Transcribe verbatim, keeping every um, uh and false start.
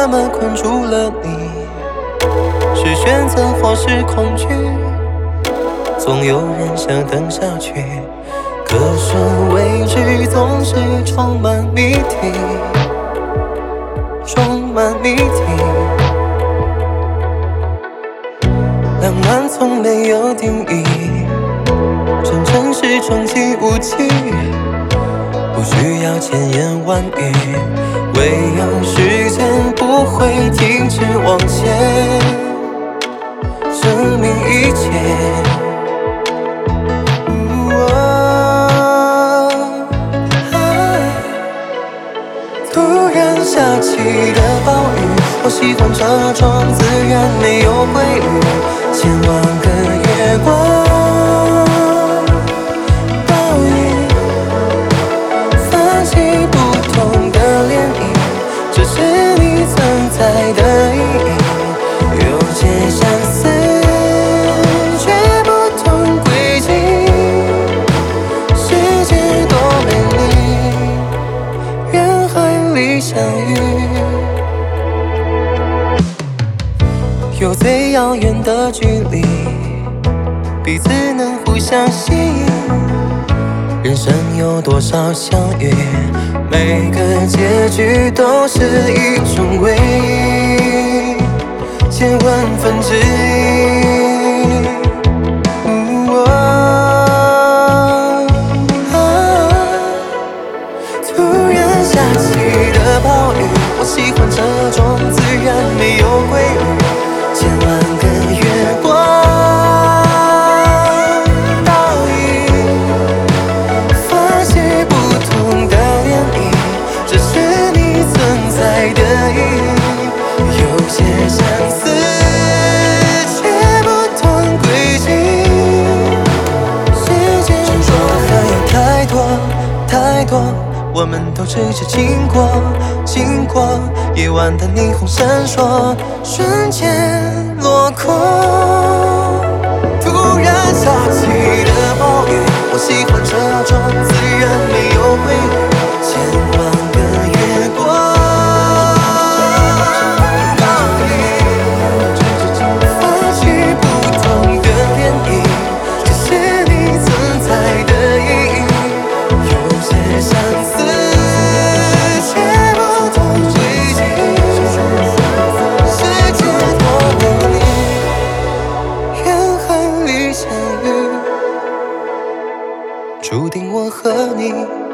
什么困住了你？是选择或是恐惧？总有人想等下去，可是未知总是充满谜题，充满谜题。浪漫从没有定义，真诚是终极武器，不需要千言万语，唯有时间不会停止往前，证明一切。突然下起的暴雨，我喜欢这种自然没有规律，千万个月光，暴雨泛起不同的涟漪，这是你存在的意义，有些相似却不同轨迹，世界多美丽，人海里相遇。有最遥远的距离，彼此能互相吸引。人生有多少相遇，每个结局都是一种唯一，千万分之一。哦啊、突然下起的暴雨，我喜欢这种自然没有规律。千万个月光，倒影发起不同的涟漪，这是你存在的意义，有些相似却不同轨迹，世界中还有太多太多，我们都只是经过经过，夜晚的霓虹闪烁，瞬间落空。突然下起的暴雨，我喜欢这种自然没有规律，千万个月光，倒影发起不同的涟漪，这是你存在的意义，有些相似却不同轨迹，世界多美丽，人海里相遇，注定我和你